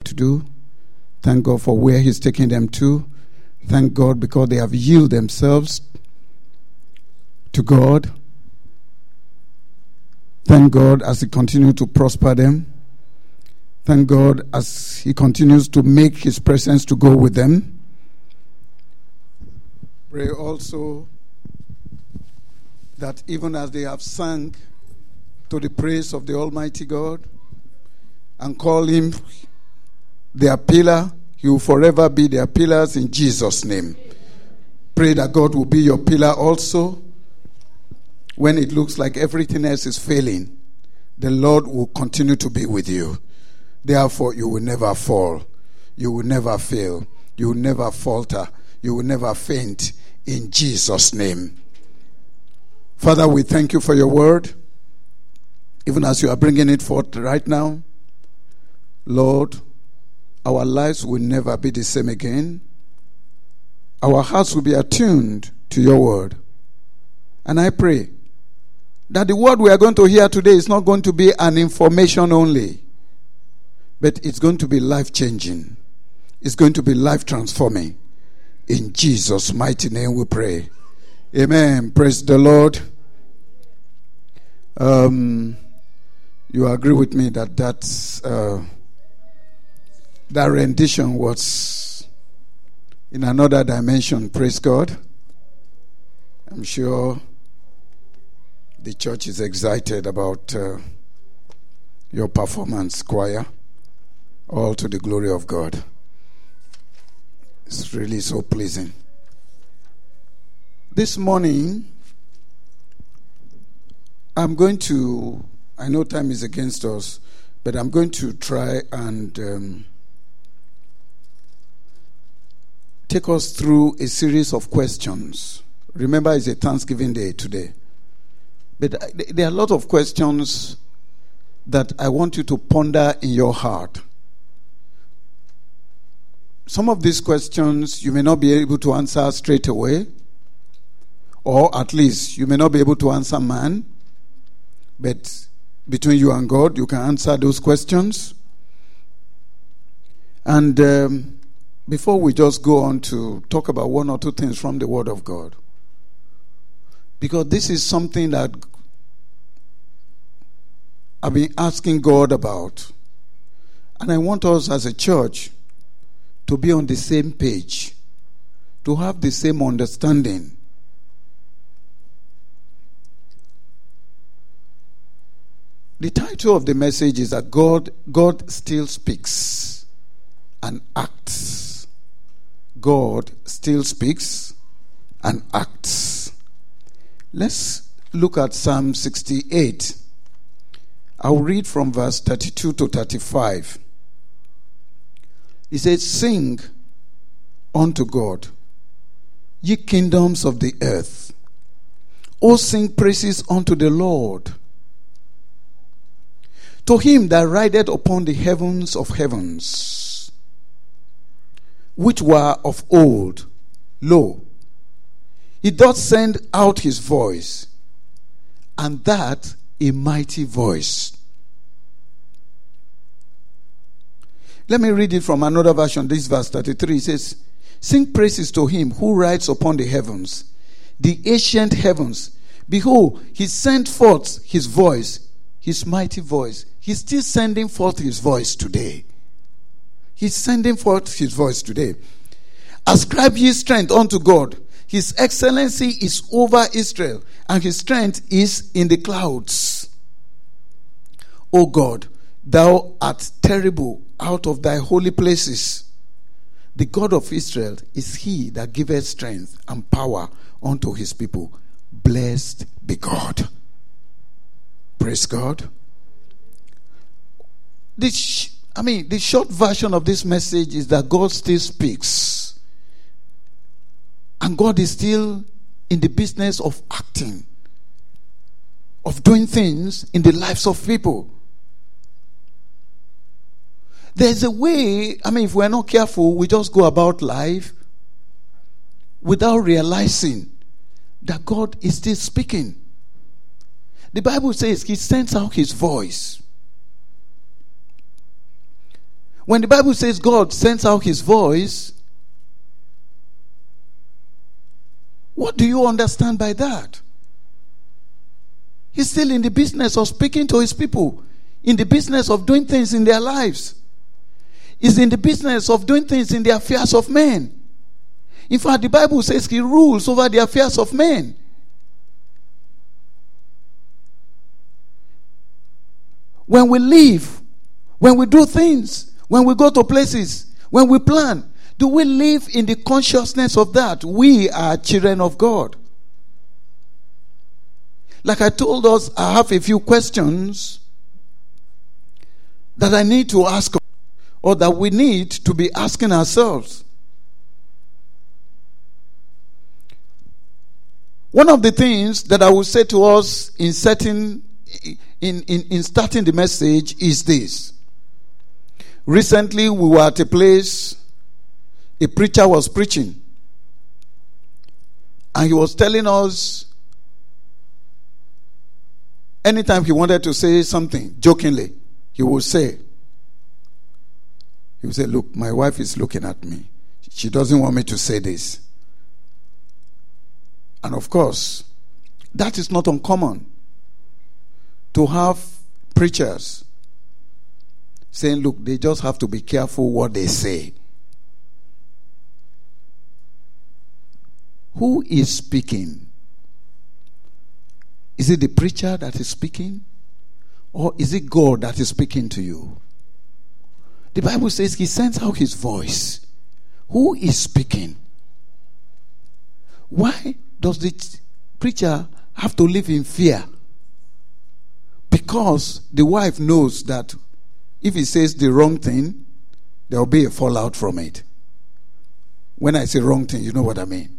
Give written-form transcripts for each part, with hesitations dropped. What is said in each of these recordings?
to do. Thank God for where He's taking them to. Thank God because they have yielded themselves to God. Thank God as He continues to prosper them. Thank God as He continues to make His presence to go with them. Pray also that even as they have sung to the praise of the Almighty God and call Him their pillar, He will forever be their pillars in Jesus' name. Pray that God will be your pillar also. When it looks like everything else is failing, the Lord will continue to be with you. Therefore, you will never fall. You will never fail. You will never falter. You will never faint in Jesus' name. Father, we thank you for your word. Even as you are bringing it forth right now, Lord, our lives will never be the same again. Our hearts will be attuned to your word. And I pray that the word we are going to hear today is not going to be an information only, but it's going to be life-changing. It's going to be life-transforming. In Jesus' mighty name we pray. Amen. Praise the Lord. You agree with me that that rendition was in another dimension. Praise God. I'm sure the church is excited about your performance, choir. All to the glory of God. It's really so pleasing. This morning, I know time is against us, but I'm going to try and take us through a series of questions. Remember, it's a Thanksgiving Day today. But there are a lot of questions that I want you to ponder in your heart. Some of these questions you may not be able to answer straight away, or at least you may not be able to answer man, but between you and God, you can answer those questions. And before we just go on to talk about one or two things from the Word of God, because this is something that I've been asking God about. And I want us as a church to be on the same page, to have the same understanding. The title of the message is that God still speaks and acts. God still speaks and acts. Let's look at Psalm 68. I'll read from verse 32 to 35. It says, "Sing unto God, ye kingdoms of the earth. O sing praises unto the Lord. To him that rideth upon the heavens of heavens, which were of old, lo, he doth send out his voice, and that a mighty voice." Let me read it from another version. This verse 33 says, "Sing praises to him who rides upon the heavens, the ancient heavens. Behold, he sent forth his voice, his mighty voice." He's still sending forth his voice today. He's sending forth his voice today. "Ascribe ye strength unto God. His excellency is over Israel, and his strength is in the clouds. O God, thou art terrible out of thy holy places. The God of Israel is he that giveth strength and power unto his people. Blessed be God." Praise God. The short version of this message is that God still speaks. And God is still in the business of acting, of doing things in the lives of people. There's a way, if we're not careful, we just go about life without realizing that God is still speaking. The Bible says he sends out his voice. When the Bible says God sends out his voice, what do you understand by that? He's still in the business of speaking to his people, in the business of doing things in their lives. He's in the business of doing things in the affairs of men. In fact, the Bible says he rules over the affairs of men. When we live, when we do things, when we go to places, when we plan, do we live in the consciousness of that? We are children of God. Like I told us, I have a few questions that I need to ask, or that we need to be asking ourselves. One of the things that I will say to us in starting the message is this. Recently, we were at a place, a preacher was preaching, and he was telling us, anytime he wanted to say something jokingly, he would say, look, my wife is looking at me. She doesn't want me to say this. And of course, that is not uncommon to have preachers saying, look, they just have to be careful what they say. Who is speaking? Is it the preacher that is speaking? Or is it God that is speaking to you? The Bible says he sends out his voice. Who is speaking? Why does the preacher have to live in fear? Because the wife knows that if he says the wrong thing, there will be a fallout from it. When I say wrong thing, you know what I mean.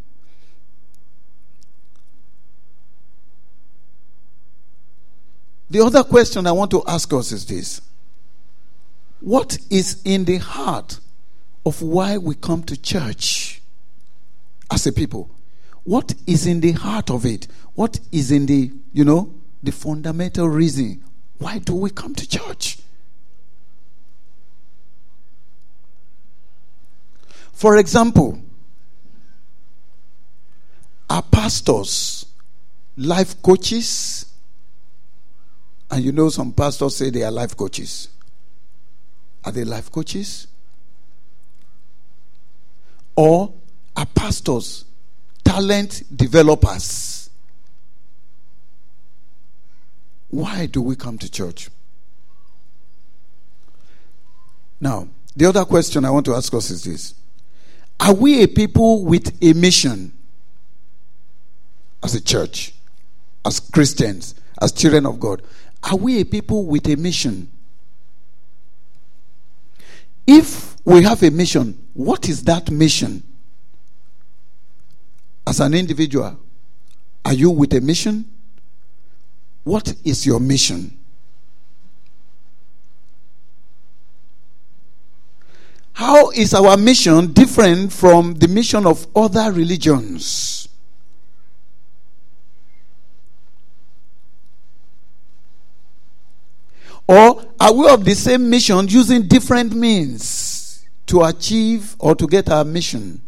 The other question I want to ask us is this. What is in the heart of why we come to church as a people? What is in the heart of it? What is in the, the fundamental reason? Why do we come to church? For example, are pastors life coaches? And some pastors say they are life coaches. Are they life coaches? Or are pastors talent developers? Why do we come to church? Now, the other question I want to ask us is this. Are we a people with a mission as a church, as Christians, as children of God? Are we a people with a mission? If we have a mission, what is that mission? As an individual, are you with a mission? What is your mission? How is our mission different from the mission of other religions? Or are we of the same mission using different means to achieve or to get our mission?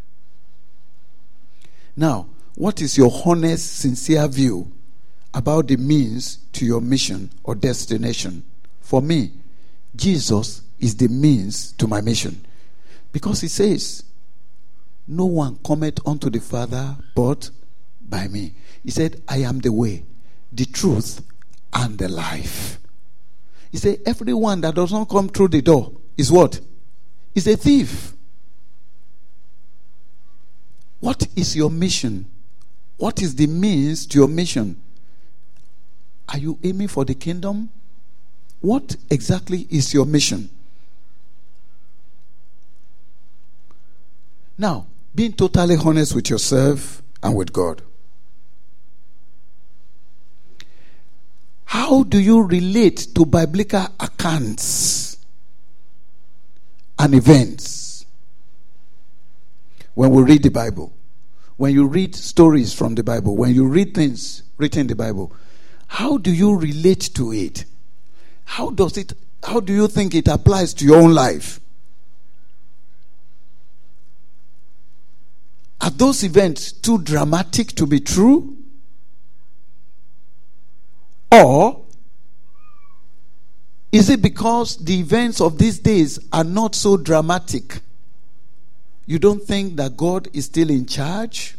Now, what is your honest, sincere view about the means to your mission or destination? For me, Jesus is the means to my mission. Because he says, no one cometh unto the Father but by me. He said, I am the way, the truth, and the life. He said, everyone that does not come through the door is what? Is a thief. What is your mission? What is the means to your mission? Are you aiming for the kingdom? What exactly is your mission? Now, being totally honest with yourself and with God. How do you relate to biblical accounts and events? When we read the Bible, when you read stories from the Bible, when you read things written in the Bible, how do you relate to it? How does it How do you think it applies to your own life? Are those events too dramatic to be true? Or is it because the events of these days are not so dramatic? You don't think that God is still in charge?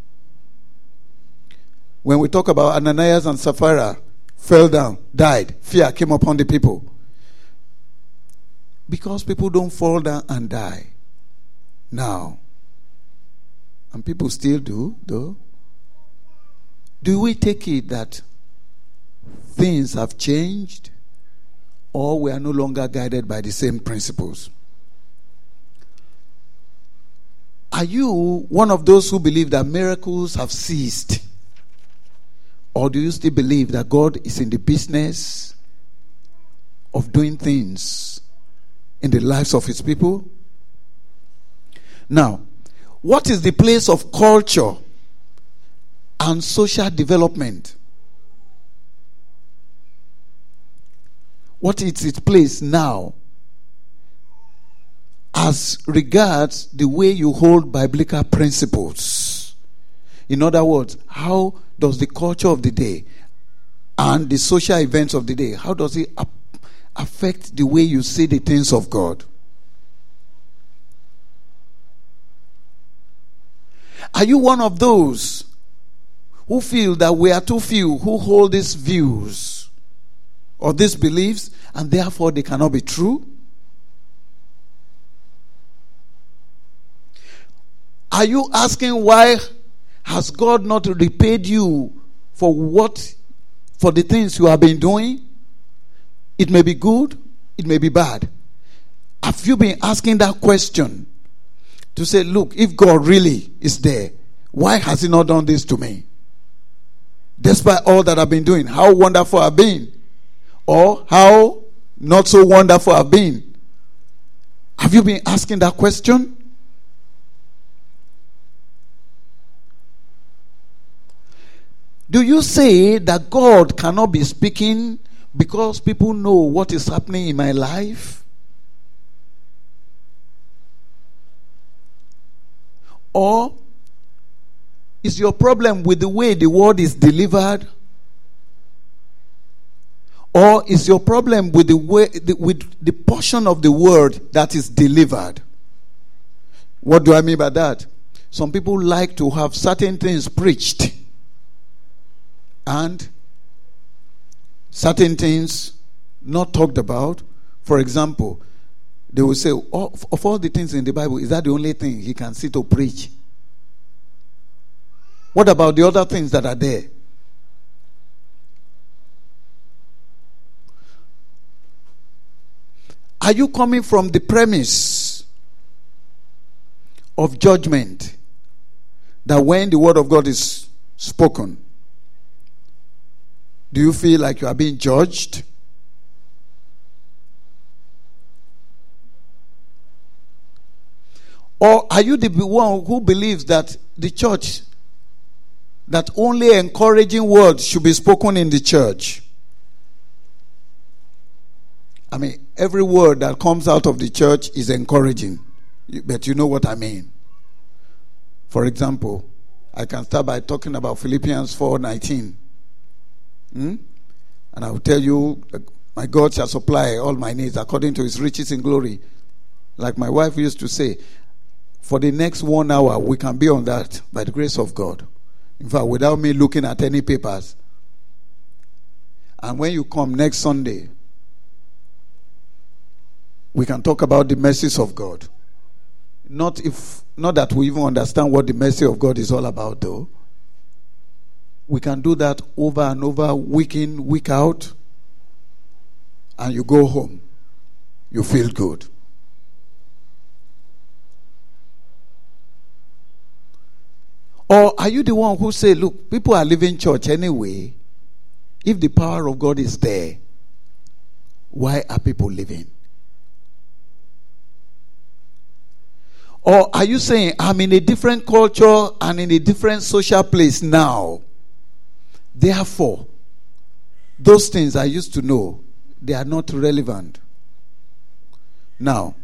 When we talk about Ananias and Sapphira, fell down, died, fear came upon the people. Because people don't fall down and die now. And people still do, though. Do we take it that things have changed, or we are no longer guided by the same principles? Are you one of those who believe that miracles have ceased? Or do you still believe that God is in the business of doing things in the lives of his people? Now, what is the place of culture and social development? What is its place now as regards the way you hold biblical principles? In other words, how does the culture of the day and the social events of the day, how does it affect the way you see the things of God? Are you one of those who feel that we are too few who hold these views or these beliefs and therefore they cannot be true? Are you asking why has God not repaid you for the things you have been doing? It may be good, it may be bad. Have you been asking that question to say, look, if God really is there, why has he not done this to me? Despite all that I've been doing, how wonderful I've been, or how not so wonderful I've been. Have you been asking that question? Do you say that God cannot be speaking because people know what is happening in my life? Or is your problem with the way the word is delivered? Or is your problem with with the portion of the word that is delivered? What do I mean by that? Some people like to have certain things preached and certain things not talked about. For example, they will say, of all the things in the Bible, is that the only thing he can sit to preach? What about the other things that are there? Are you coming from the premise of judgment that when the word of God is spoken, do you feel like you are being judged? Or are you the one who believes that the church, that only encouraging words should be spoken in the church? I mean, every word that comes out of the church is encouraging. But you know what I mean. For example, I can start by talking about Philippians 4:19. And I will tell you, my God shall supply all my needs according to his riches in glory. Like my wife used to say, for the next 1 hour, we can be on that by the grace of God. In fact, without me looking at any papers. And when you come next Sunday, we can talk about the mercies of God. Not that we even understand what the mercy of God is all about, though. We can do that over and over, week in, week out. And you go home. You feel good. Or are you the one who say, look, people are leaving church anyway. If the power of God is there, why are people leaving? Or are you saying, I'm in a different culture and in a different social place now. Therefore, those things I used to know, they are not relevant Now,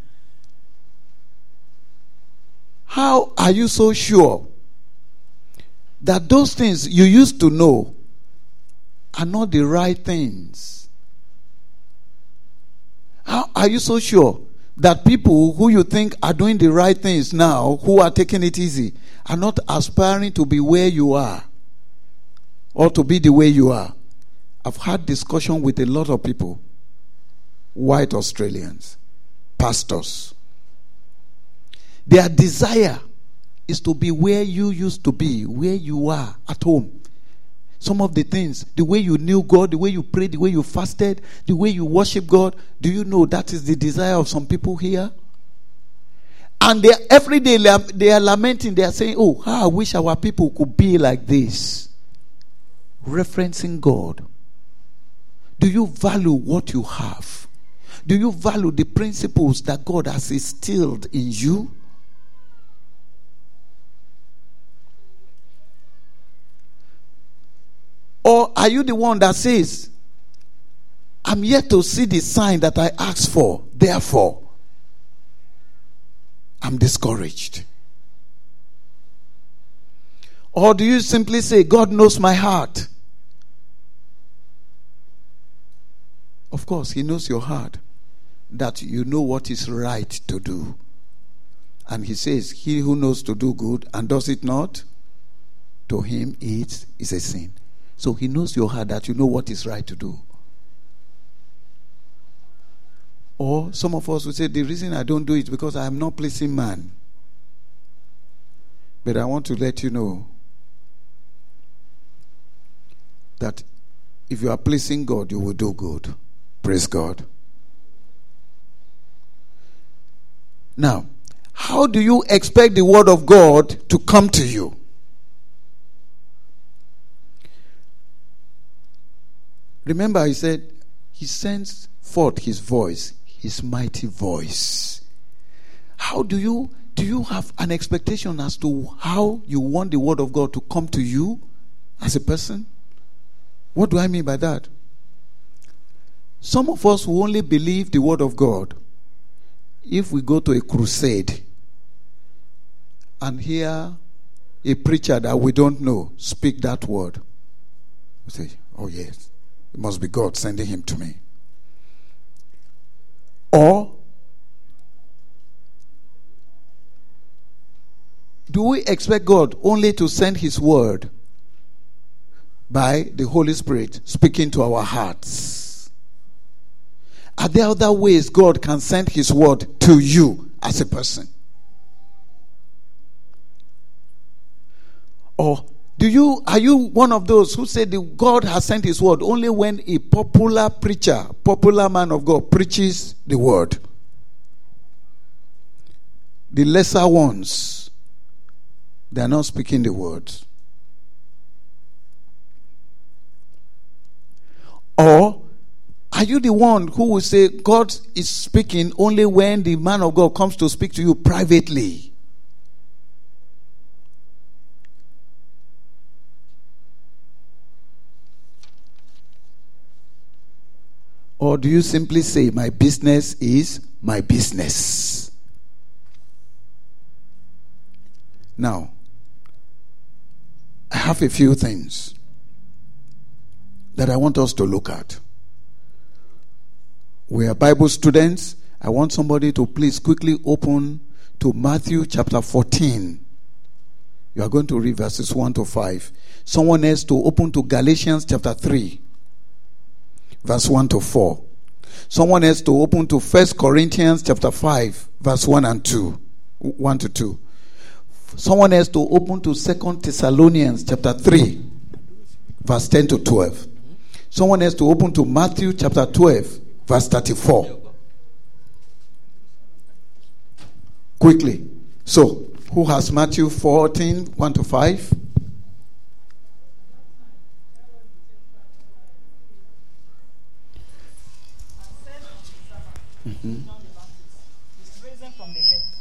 how are you so sure that those things you used to know are not the right things? How are you so sure that people who you think are doing the right things now, who are taking it easy, are not aspiring to be where you are or to be the way you are? I've had discussion with a lot of people, white Australians, pastors. Their desire is to be where you used to be, where you are at home. Some of the things, the way you knew God, the way you prayed, the way you fasted, the way you worship God, do you know that is the desire of some people here? And every day they are lamenting, they are saying, oh, how I wish our people could be like this. Referencing God. Do you value what you have? Do you value the principles that God has instilled in you? Or are you the one that says, I'm yet to see the sign that I asked for, therefore I'm discouraged? Or do you simply say, God knows my heart? Of course, He knows your heart, that you know what is right to do. And He says, he who knows to do good and does it not, to him it is a sin. So He knows your heart, that you know what is right to do. Or some of us will say, the reason I don't do it is because I am not pleasing man. But I want to let you know that if you are pleasing God, you will do good. Praise God. Now, how do you expect the word of God to come to you? Remember, He said, He sends forth His voice, His mighty voice. How do you have an expectation as to how you want the word of God to come to you as a person? What do I mean by that? Some of us will only believe the word of God if we go to a crusade and hear a preacher that we don't know speak that word. We say, oh yes, it must be God sending him to me. Or do we expect God only to send His word by the Holy Spirit speaking to our hearts? Are there other ways God can send His word to you as a person? Or are you one of those who say that God has sent His word only when a popular preacher, popular man of God preaches the word? The lesser ones, they are not speaking the word. Or are you the one who will say God is speaking only when the man of God comes to speak to you privately? Or do you simply say, my business is my business? Now, I have a few things that I want us to look at. We are Bible students. I want somebody to please quickly open to Matthew chapter 14. You are going to read verses 1 to 5. Someone else to open to Galatians chapter 3. Verse 1 to 4. Someone else to open to 1 Corinthians chapter 5, verse 1 and 2. 1 to 2. Someone else to open to 2 Thessalonians chapter 3, verse 10 to 12. Someone else to open to Matthew chapter 12, verse 34. Quickly. So, who has Matthew 14, 1 to 5? Mm-hmm. He's risen from the dead.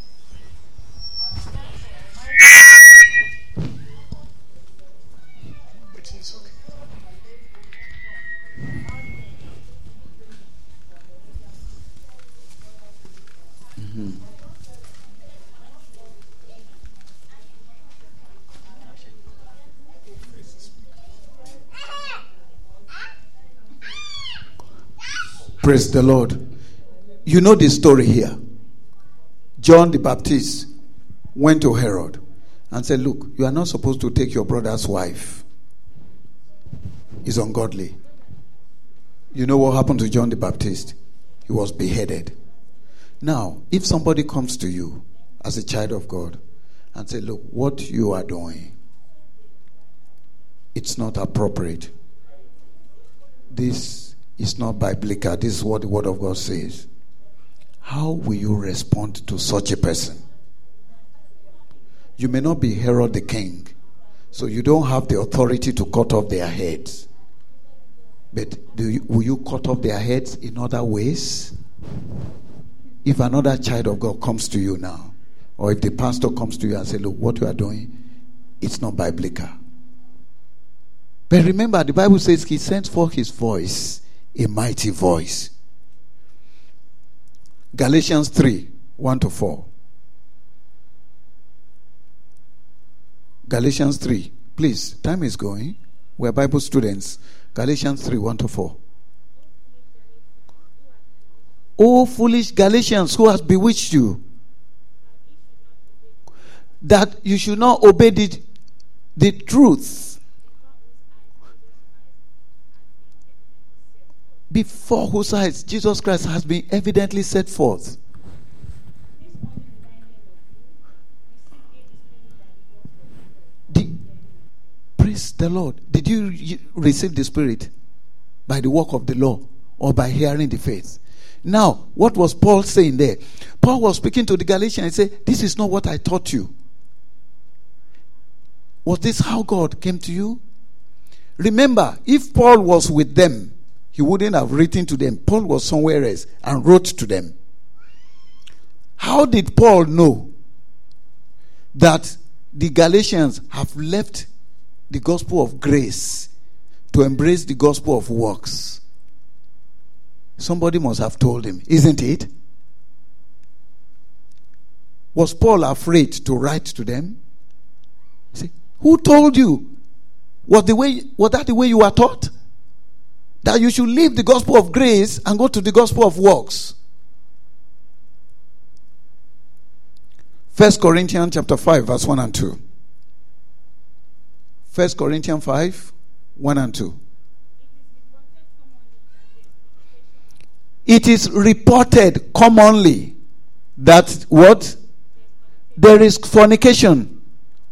But it's okay. Praise the Lord. You know the story here. John the Baptist went to Herod and said, look, you are not supposed to take your brother's wife. It's ungodly. You know what happened to John the Baptist? He was beheaded. Now, if somebody comes to you as a child of God and say, look, what you are doing, it's not appropriate. This is not biblical. This is what the Word of God says. How will you respond to such a person? You may not be Herod the king, so you don't have the authority to cut off their heads. But will you cut off their heads in other ways? If another child of God comes to you now, or if the pastor comes to you and says, look, what you are doing, it's not biblical. But remember, the Bible says he sends forth his voice, a mighty voice. Galatians 3, 1-4. Galatians 3. Please, time is going. We're Bible students. Galatians 3, 1-4. O foolish Galatians, who has bewitched you, that you should not obey the truth, before whose eyes Jesus Christ has been evidently set forth. Praise the Lord. Did you receive the Spirit by the work of the law or by hearing the faith? Now, what was Paul saying there? Paul was speaking to the Galatians and said, this is not what I taught you. Was this how God came to you? Remember, if Paul was with them, he wouldn't have written to them. Paul was somewhere else and wrote to them. How did Paul know that the Galatians have left the gospel of grace to embrace the gospel of works? Somebody must have told him, isn't it? Was Paul afraid to write to them? See, who told you? Was that the way you were taught? That you should leave the gospel of grace and go to the gospel of works. 1 Corinthians chapter 5, verse 1 and 2. 1 Corinthians 5, 1 and 2. It is reported commonly that what? There is fornication.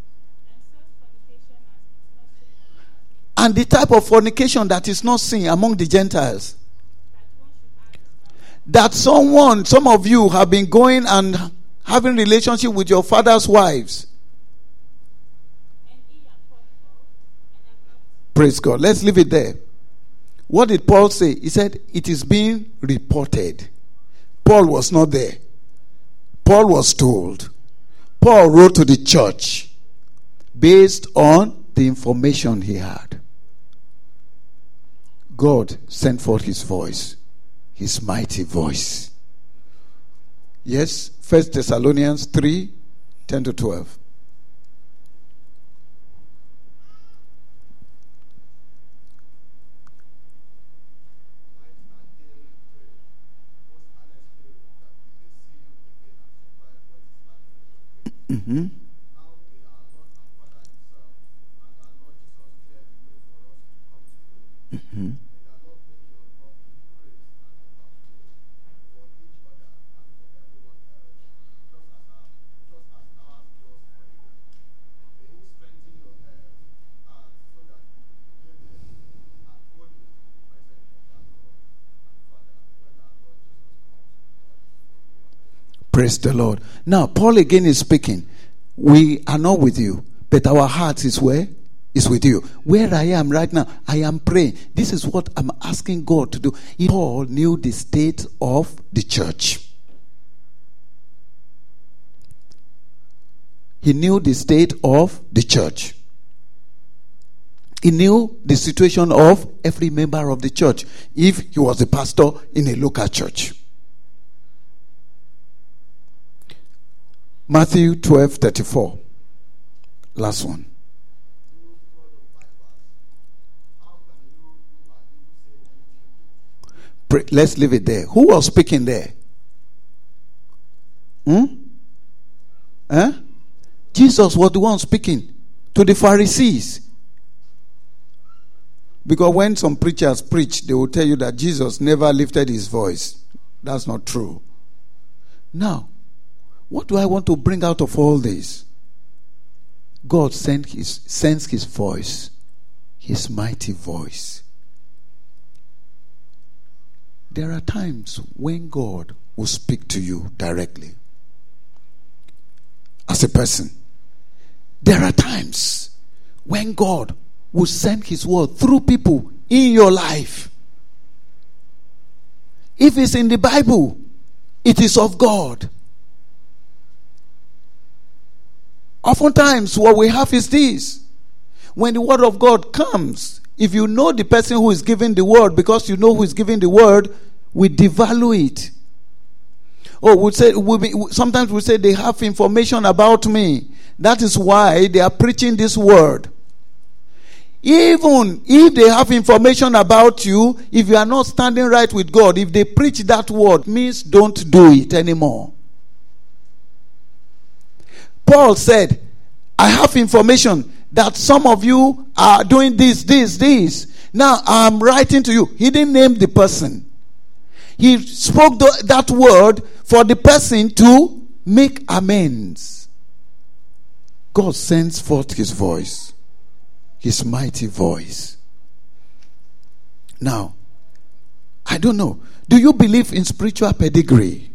And the type of fornication that is not seen among the Gentiles. That some of you have been going and having relationship with your father's wives. Praise God. Let's leave it there. What did Paul say? He said, it is being reported. Paul was not there. Paul was told. Paul wrote to the church based on the information he had. God sent forth his voice, his mighty voice. Yes, 1 Thessalonians 3, 10-12. Mm-hmm. Mm-hmm. Praise the Lord. Now, Paul again is speaking. We are not with you, but our heart is where? Is with you. Where I am right now, I am praying. This is what I'm asking God to do. Paul knew the state of the church. He knew the state of the church. He knew the situation of every member of the church if he was a pastor in a local church. Matthew 12:34. Last one. Let's leave it there. Who was speaking there? Jesus was the one speaking to the Pharisees. Because when some preachers preach, they will tell you that Jesus never lifted his voice. That's not true. Now, what do I want to bring out of all this? God sends his voice, his mighty voice. There are times when God will speak to you directly as a person. There are times when God will send his word through people in your life. If it's in the Bible, it is of God. Oftentimes what we have is this. When the word of God comes, if you know the person who is giving the word, because you know who is giving the word, we devalue it. Sometimes we say they have information about me. That is why they are preaching this word. Even if they have information about you, if you are not standing right with God, if they preach that word, means don't do it anymore. Paul said, I have information that some of you are doing this. Now I'm writing to you. He didn't name the person. He spoke that word for the person to make amends. God sends forth his voice, his mighty voice. Now, I don't know. Do you believe in spiritual pedigree?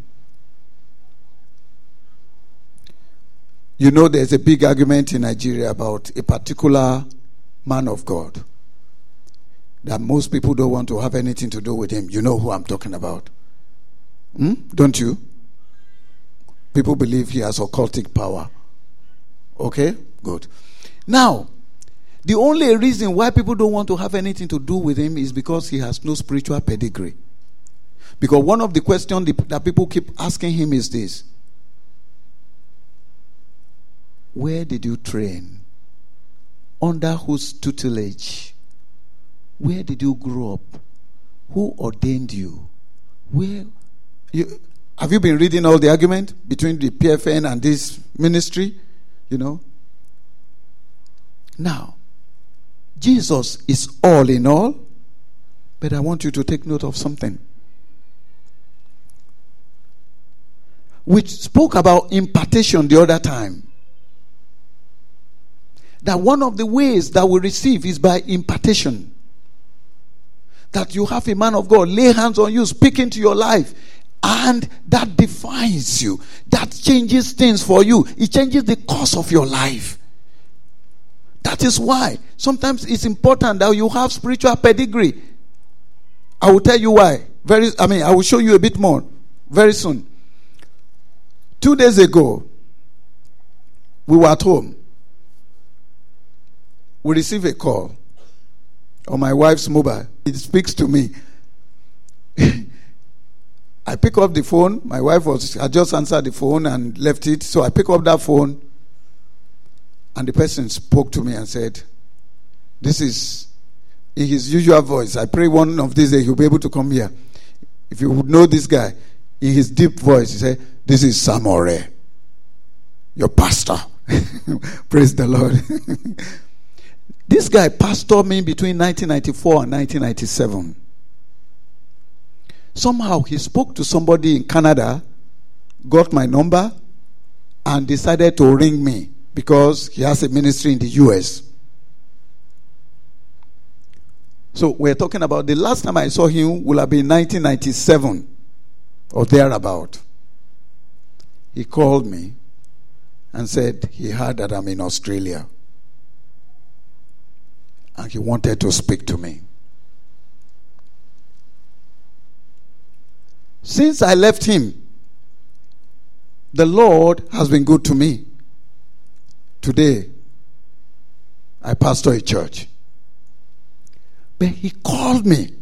You know, there's a big argument in Nigeria about a particular man of God that most people don't want to have anything to do with him. You know who I'm talking about. Don't you? People believe he has occultic power. Okay? Good. Now, the only reason why people don't want to have anything to do with him is because he has no spiritual pedigree. Because one of the questions that people keep asking him is this: where did you train? Under whose tutelage? Where did you grow up? Who ordained you? Have you been reading all the argument between the PFN and this ministry? You know? Now, Jesus is all in all, but I want you to take note of something. We spoke about impartation the other time. That one of the ways that we receive is by impartation. That you have a man of God lay hands on you, speak into your life, and that defines you. That changes things for you. It changes the course of your life. That is why sometimes it's important that you have spiritual pedigree. I will tell you why. I will show you a bit more very soon. 2 days ago, we were at home. We received a call on my wife's mobile. It speaks to me. I pick up the phone. My wife had just answered the phone and left it. So I pick up that phone, and the person spoke to me and said, this is in his usual voice. I pray one of these days he'll be able to come here. If you would know this guy, in his deep voice, he said, this is Sam Ore, your pastor. Praise the Lord. This guy pastored me between 1994 and 1997. Somehow he spoke to somebody in Canada, got my number, and decided to ring me because he has a ministry in the US. So we're talking about the last time I saw him will have been 1997 or thereabout. He called me and said he heard that I'm in Australia. And he wanted to speak to me. Since I left him, the Lord has been good to me. Today, I pastor a church. But he called me.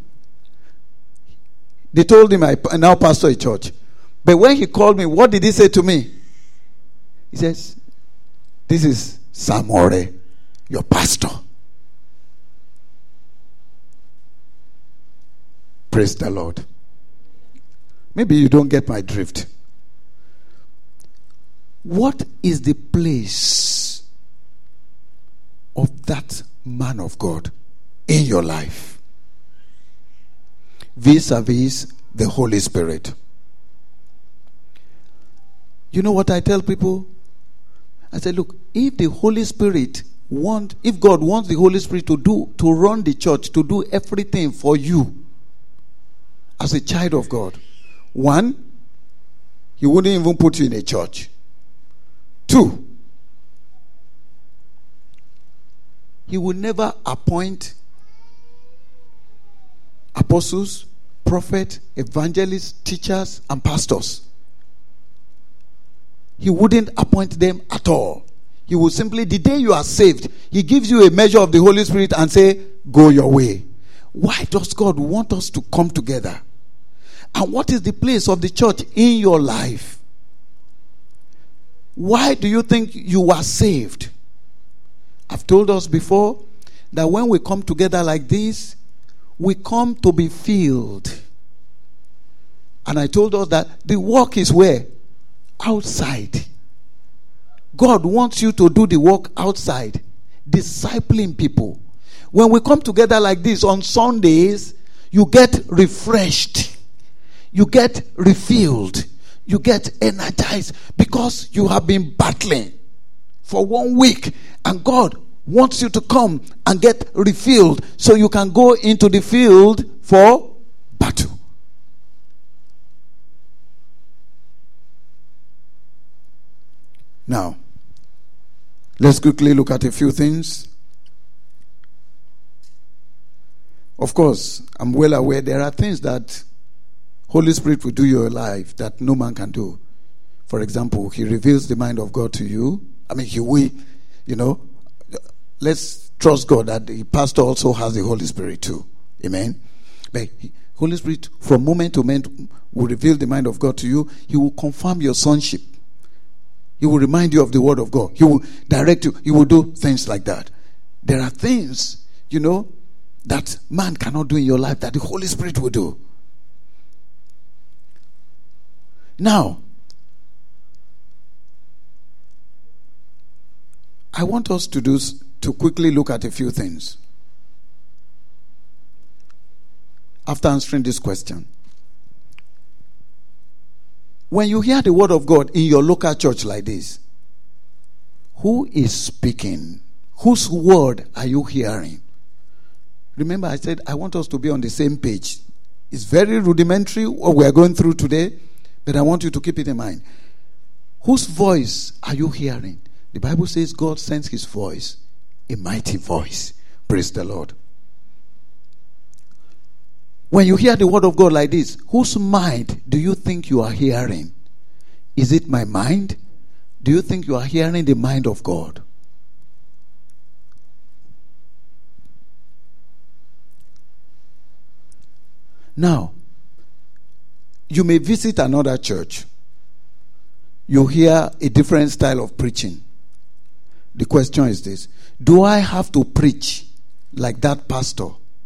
They told him I now pastor a church. But when he called me, what did he say to me? He says, this is Sam Ore, your pastor. Praise the Lord. Maybe you don't get my drift. What is the place of that man of God in your life vis-a-vis the Holy Spirit? You know what I tell people? I say, look, if the Holy Spirit if God wants the Holy Spirit to run the church, to do everything for you as a child of God, one, He wouldn't even put you in a church. Two, He will never appoint apostles, prophets, evangelists, teachers, and pastors. He wouldn't appoint them at all. He will simply, the day you are saved, He gives you a measure of the Holy Spirit and say, go your way. Why does God want us to come together? And what is the place of the church in your life? Why do you think you are saved? I've told us before that when we come together like this, we come to be filled. And I told us that the work is where? Outside. God wants you to do the work outside, discipling people. When we come together like this on Sundays, you get refreshed, you get refilled, you get energized because you have been battling for 1 week, and God wants you to come and get refilled so you can go into the field for battle. Now, let's quickly look at a few things. Of course, I'm well aware there are things that Holy Spirit will do in your life that no man can do. For example, He reveals the mind of God to you. I mean, He will, let's trust God that the pastor also has the Holy Spirit too. Amen. But Holy Spirit, from moment to moment, will reveal the mind of God to you. He will confirm your sonship. He will remind you of the word of God. He will direct you. He will do things like that. There are things, that man cannot do in your life that the Holy Spirit will do. Now, I want us to quickly look at a few things after answering this question. When you hear the word of God in your local church like this, who is speaking? Whose word are you hearing? Remember, I said I want us to be on the same page. It's very rudimentary what we are going through today, but I want you to keep it in mind. Whose voice are you hearing? The Bible says God sends His voice, a mighty voice. Praise the Lord. When you hear the word of God like this, whose mind do you think you are hearing? Is it my mind? Do you think you are hearing the mind of God? Now, you may visit another church. You hear a different style of preaching. The question is this: do I have to preach like that pastor?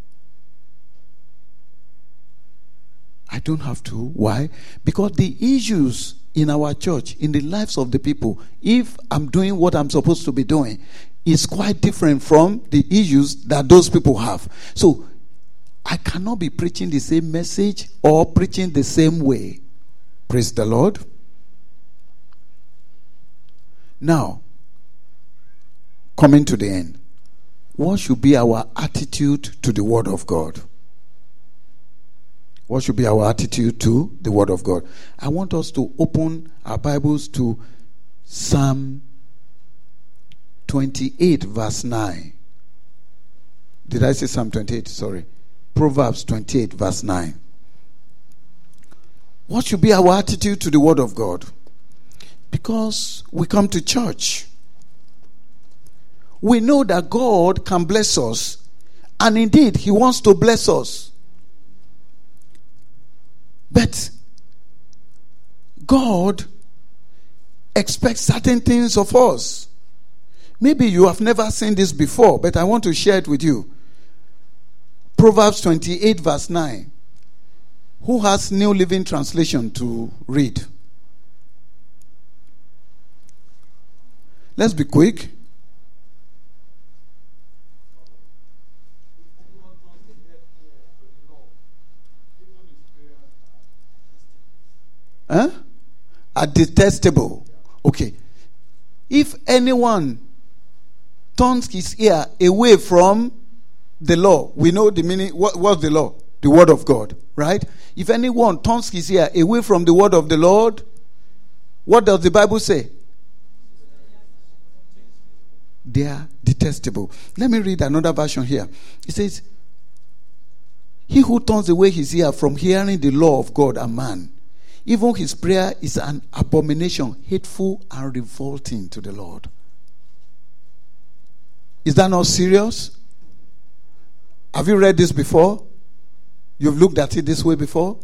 I don't have to. Why? Because the issues in our church, in the lives of the people, if I'm doing what I'm supposed to be doing, is quite different from the issues that those people have. So, I cannot be preaching the same message or preaching the same way. Praise the Lord. Now, coming to the end, what should be our attitude to the Word of God? What should be our attitude to the Word of God? I want us to open our Bibles to Psalm 28 verse 9. Did I say Psalm 28? Sorry. Proverbs 28 verse 9. What should be our attitude to the Word of God? Because we come to church, we know that God can bless us, and indeed He wants to bless us. But God expects certain things of us. Maybe you have never seen this before, but I want to share it with you. Proverbs 28 verse 9. Who has New Living Translation to read? Let's be quick. Huh? Are detestable. Okay. If anyone turns his ear away from the law, we know the meaning. What's the law? The word of God, right? If anyone turns his ear away from the word of the Lord, what does the Bible say? They are detestable. Let me read another version here. It says, he who turns away his ear from hearing the law of God and man, even his prayer is an abomination, hateful and revolting to the Lord. Is that not serious? Have you read this before? You've looked at it this way before?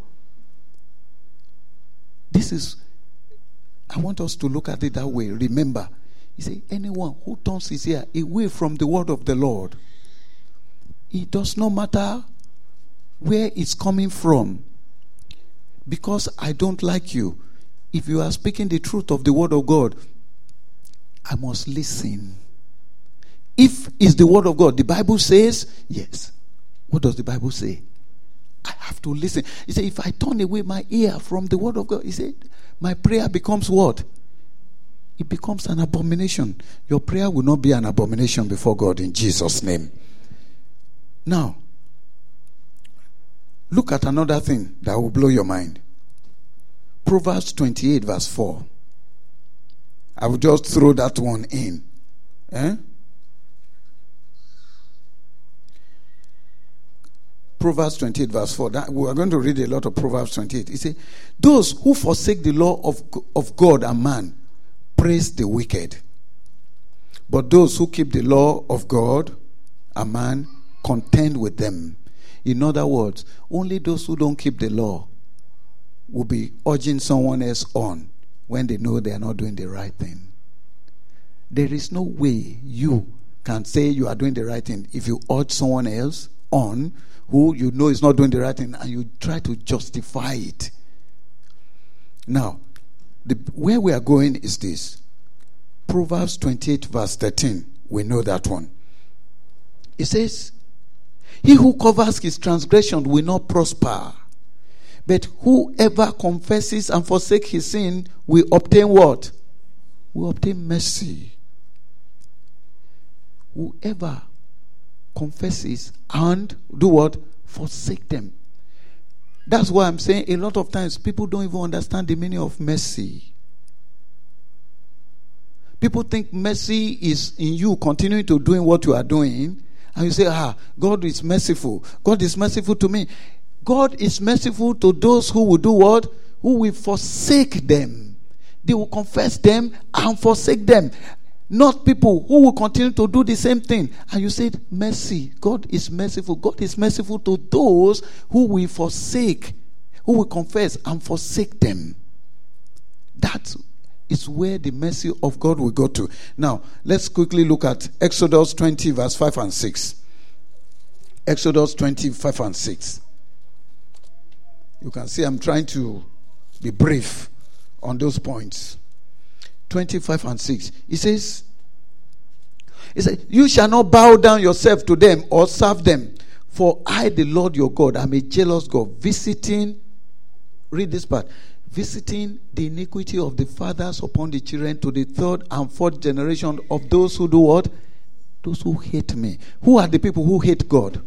I want us to look at it that way. Remember, he said, anyone who turns his ear away from the word of the Lord, it does not matter where it's coming from. Because I don't like you. If you are speaking the truth of the word of God, I must listen. If it's the word of God, the Bible says, yes. What does the Bible say? I have to listen. He said, if I turn away my ear from the word of God, he said, my prayer becomes what? It becomes an abomination. Your prayer will not be an abomination before God in Jesus' name. Now, look at another thing that will blow your mind. Proverbs 28 verse 4. I will just throw that one in. Proverbs 28 verse 4. We are going to read a lot of Proverbs 28. It says, those who forsake the law of God and man praise the wicked. But those who keep the law of God and man contend with them. In other words, only those who don't keep the law will be urging someone else on when they know they are not doing the right thing. There is no way you can say you are doing the right thing if you urge someone else on who you know is not doing the right thing and you try to justify it. Now, where we are going is this. Proverbs 28 verse 13. We know that one. It says, he who covers his transgression will not prosper. But whoever confesses and forsakes his sin will obtain what? Will obtain mercy. Whoever confesses and do what? Forsake them. That's why I'm saying a lot of times people don't even understand the meaning of mercy. People think mercy is in you continuing to doing what you are doing. And you say, God is merciful. God is merciful to me. God is merciful to those who will do what? Who will forsake them. They will confess them and forsake them. Not people who will continue to do the same thing. And you said, mercy. God is merciful. God is merciful to those who will forsake, who will confess and forsake them. That is where the mercy of God will go to. Now, let's quickly look at Exodus 20 verse 5 and 6. Exodus 25 and 6. You can see I'm trying to be brief on those points. 25 and 6. It says, you shall not bow down yourself to them or serve them. For I, the Lord your God, am a jealous God, visiting, read this part, visiting the iniquity of the fathers upon the children to the third and fourth generation of those who do what? Those who hate me. Who are the people who hate God?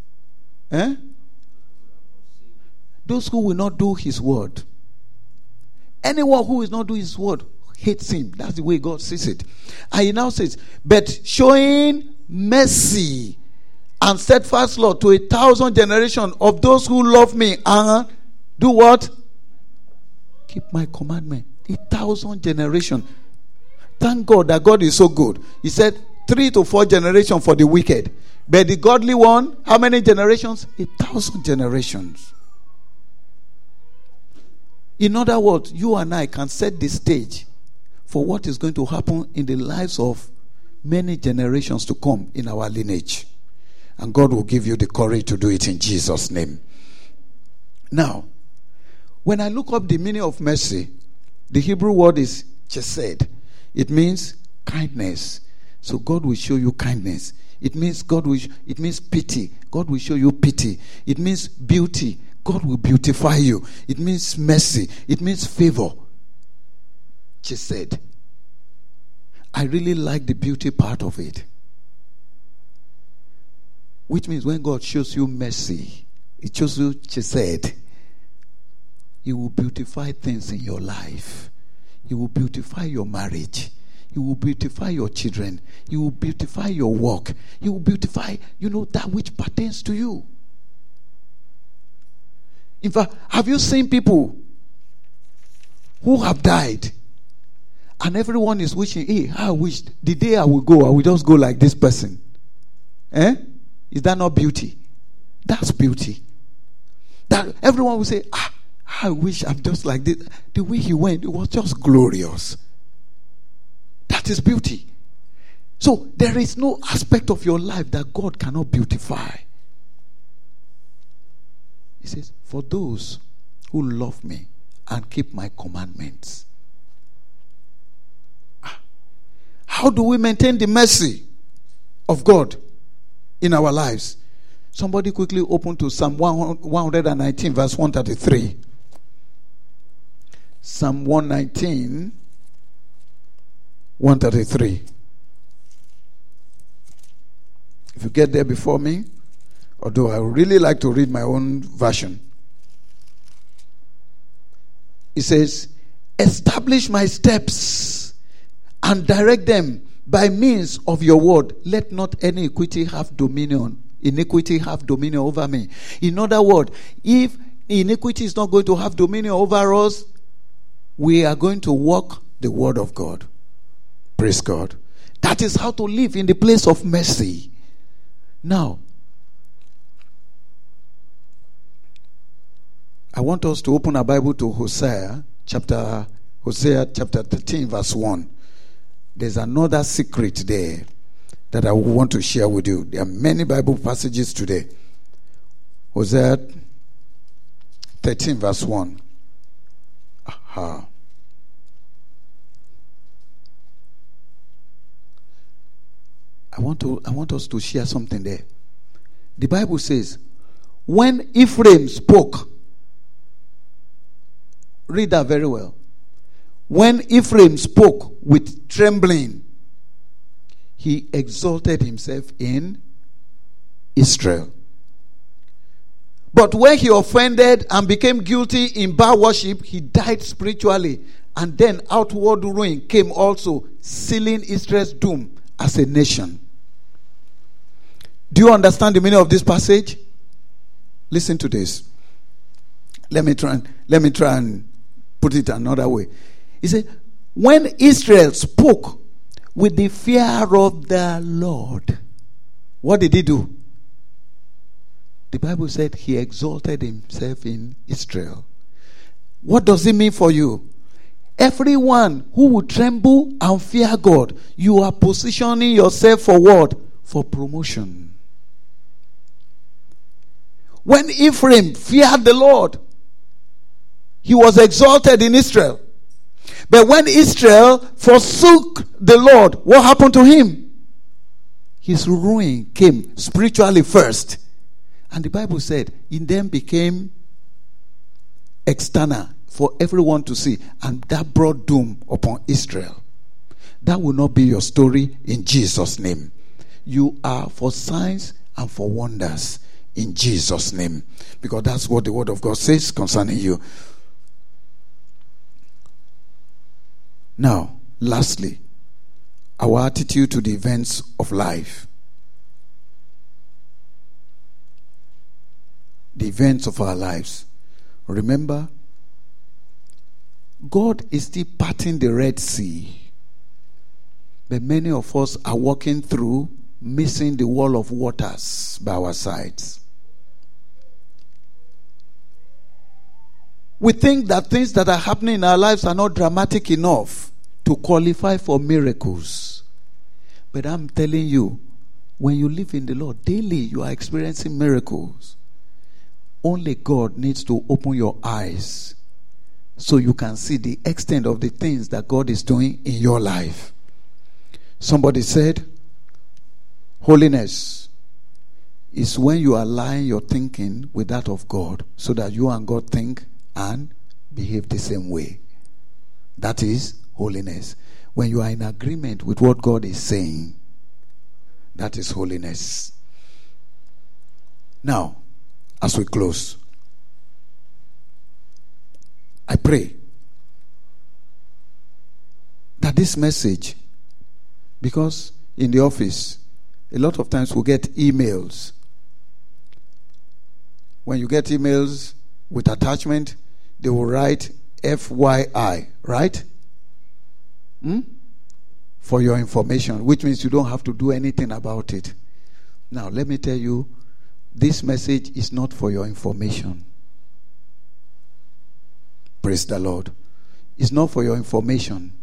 Those who will not do his word. Anyone who will not do his word hates him. That's the way God sees it. And he now says, but showing mercy and steadfast love to 1,000 generations of those who love me and do what? Keep my commandment. 1,000 generations. Thank God that God is so good. He said 3 to 4 generations for the wicked. But the godly one, how many generations? 1,000 generations. In other words, you and I can set the stage for what is going to happen in the lives of many generations to come in our lineage. And God will give you the courage to do it in Jesus' name. Now, When I look up the meaning of mercy, the Hebrew word is chesed. It means kindness. So God will show you kindness. It means it means pity. God will show you pity. It means beauty. God will beautify you. It means mercy. It means favor. Chesed. I really like the beauty part of it. Which means when God shows you mercy, it shows you chesed. He will beautify things in your life. He will beautify your marriage. He will beautify your children. He will beautify your work. He will beautify, that which pertains to you. In fact, have you seen people who have died and everyone is wishing, hey, I wish the day I will go, I will just go like this person. Is that not beauty? That's beauty. That everyone will say, I wish I'm just like this. The way he went, it was just glorious. That is beauty. So there is no aspect of your life that God cannot beautify. He says, for those who love me and keep my commandments. How do we maintain the mercy of God in our lives? Somebody quickly open to Psalm 119 verse 133. Psalm 119 133. If you get there before me, although I would really like to read my own version. It says, establish my steps and direct them by means of your word. Let not any iniquity have dominion over me. In other words, if iniquity is not going to have dominion over us, we are going to walk the word of God. Praise God. That is how to live in the place of mercy. Now, I want us to open our Bible to Hosea chapter 13 verse 1. There's another secret there that I want to share with you. There are many Bible passages today. Hosea 13 verse 1. Aha. I want us to share something there. The Bible says, when Ephraim spoke, read that very well. When Ephraim spoke with trembling, he exalted himself in Israel. But when he offended and became guilty in Baal worship, he died spiritually. And then outward ruin came also, sealing Israel's doom as a nation. Do you understand the meaning of this passage? Listen to this. Let me try and put it another way. He said, when Israel spoke with the fear of the Lord, what did he do? The Bible said he exalted himself in Israel. What does it mean for you? Everyone who will tremble and fear God, you are positioning yourself for what? For promotion. When Ephraim feared the Lord, he was exalted in Israel. But when Israel forsook the Lord, what happened to him? His ruin came spiritually first. And the Bible said, in them became external for everyone to see. And that brought doom upon Israel. That will not be your story in Jesus' name. You are for signs and for wonders in Jesus' name. Because that's what the word of God says concerning you. Now, lastly, our attitude to the events of life. The events of our lives. Remember, God is still parting the Red Sea. But many of us are walking through, missing the wall of waters by our sides. We think that things that are happening in our lives are not dramatic enough to qualify for miracles. But I'm telling you, when you live in the Lord, daily you are experiencing miracles. Only God needs to open your eyes so you can see the extent of the things that God is doing in your life. Somebody said, holiness is when you align your thinking with that of God so that you and God think and behave the same way. That is holiness. When you are in agreement with what God is saying, that is holiness. Now, as we close, I pray that this message, because in the office, a lot of times we get emails. When you get emails with attachment, they will write FYI, right? For your information, which means you don't have to do anything about it. Now, let me tell you, this message is not for your information. Praise the Lord. It's not for your information.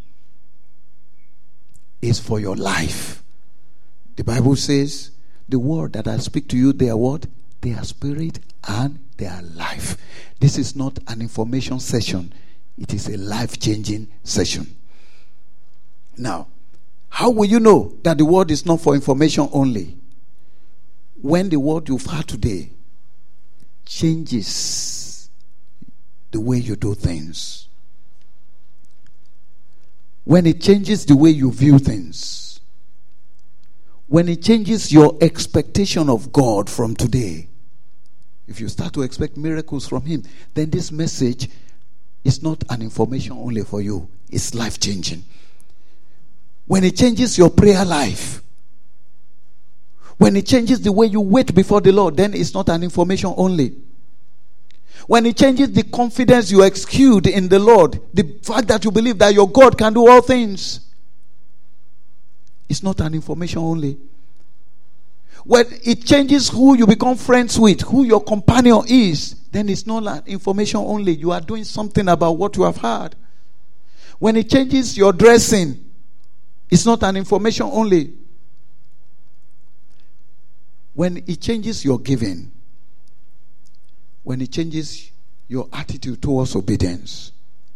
It's for your life. The Bible says, the word that I speak to you, they are what? They are spirit and they are life. This is not an information session. It is a life-changing session. Now, how will you know that the word is not for information only? When the word you've heard today changes the way you do things. When it changes the way you view things. When it changes your expectation of God from today. If you start to expect miracles from Him, then this message is not an information only for you. It's life-changing. When it changes your prayer life, when it changes the way you wait before the Lord, then it's not an information only. When it changes the confidence you exude in the Lord, the fact that you believe that your God can do all things, it's not an information only. When it changes who you become friends with, who your companion is, then it's not an information only. You are doing something about what you have heard. When it changes your dressing, it's not an information only. When it changes your giving, when it changes your attitude towards obedience.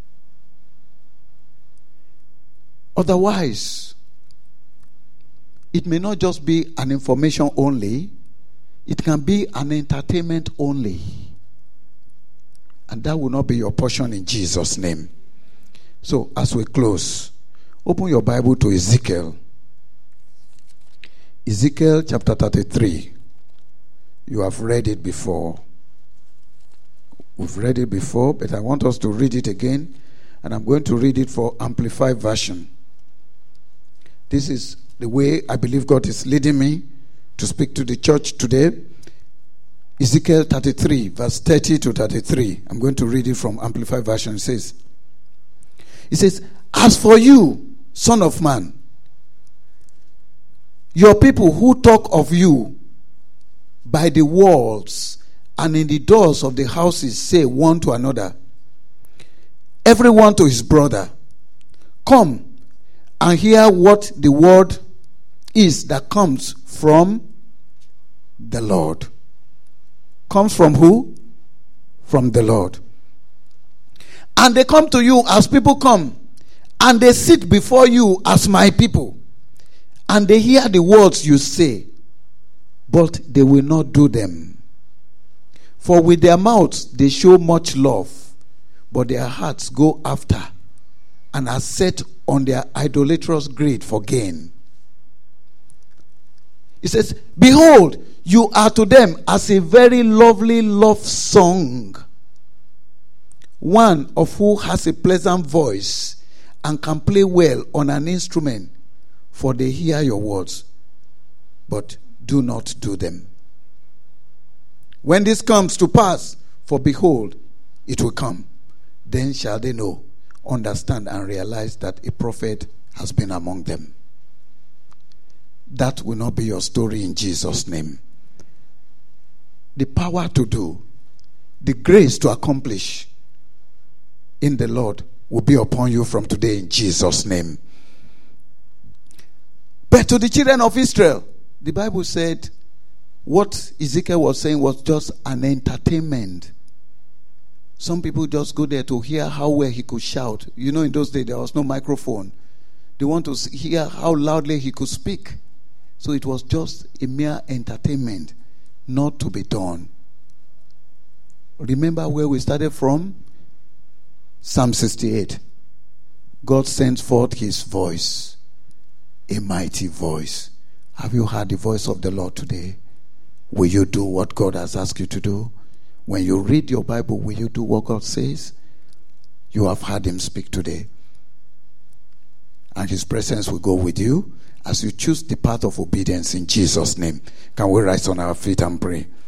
Otherwise, it may not just be an information only, it can be an entertainment only. And that will not be your portion in Jesus' name. So, as we close, open your Bible to Ezekiel. Ezekiel chapter 33. You have read it before. We've read it before, but I want us to read it again. And I'm going to read it for Amplified Version. This is the way I believe God is leading me to speak to the church today. Ezekiel 33, verse 30 to 33. I'm going to read it from Amplified Version. It says, as for you, son of man, your people who talk of you by the walls and in the doors of the houses say one to another, everyone to his brother, come and hear what the word is that comes from the Lord. Comes from who? From the Lord. And they come to you as people come, and they sit before you as my people, and they hear the words you say, but they will not do them. For with their mouths they show much love, but their hearts go after and are set on their idolatrous greed for gain. It says, behold, you are to them as a very lovely love song, one of who has a pleasant voice and can play well on an instrument, for they hear your words, but do not do them. When this comes to pass, for behold, it will come, then shall they know, understand, and realize that a prophet has been among them. That will not be your story in Jesus' name. The power to do, the grace to accomplish in the Lord will be upon you from today in Jesus' name. But to the children of Israel, the Bible said what Ezekiel was saying was just an entertainment. Some people just go there to hear how well he could shout. You know, in those days, there was no microphone. They want to hear how loudly he could speak. So it was just a mere entertainment, not to be done. Remember where we started from? Psalm 68. God sends forth his voice, a mighty voice. Have you heard the voice of the Lord today? Will you do what God has asked you to do? When you read your Bible, will you do what God says? You have heard him speak today. And his presence will go with you as you choose the path of obedience in Jesus' name. Can we rise on our feet and pray?